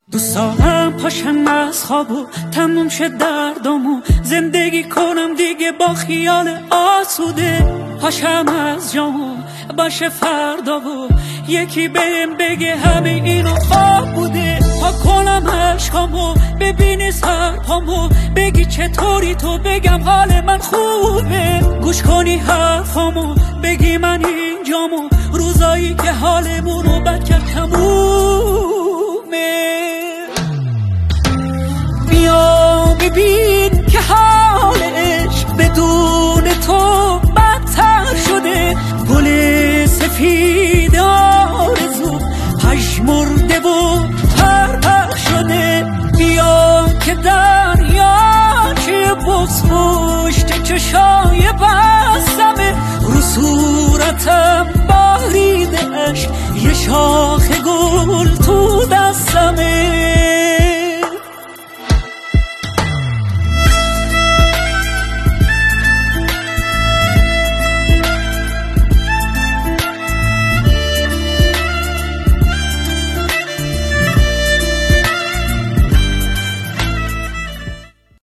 دوست دارم پاشم از خواب و تموم شد دردم و زندگی کنم دیگه با خیال آسوده. پاشم از جام و باشه فردا و یکی بهم بگه همه اینو خواب بوده. پا کنم عشقامو ببینی سرپامو بگی چطوری تو بگم حال من خوبه. گوش کنی حرفامو بگی من اینجامو روزایی که حالمونو بد کرد تمومه. بیا ببین که حال عشق بدون تو بدتر شده. گل سفید آرزو پژمرده و پرپر شده. بیا که دریاچه بغض پشت چشای بستمه. رو صورتم باریده عشق یه شاخ گل تو دستمه.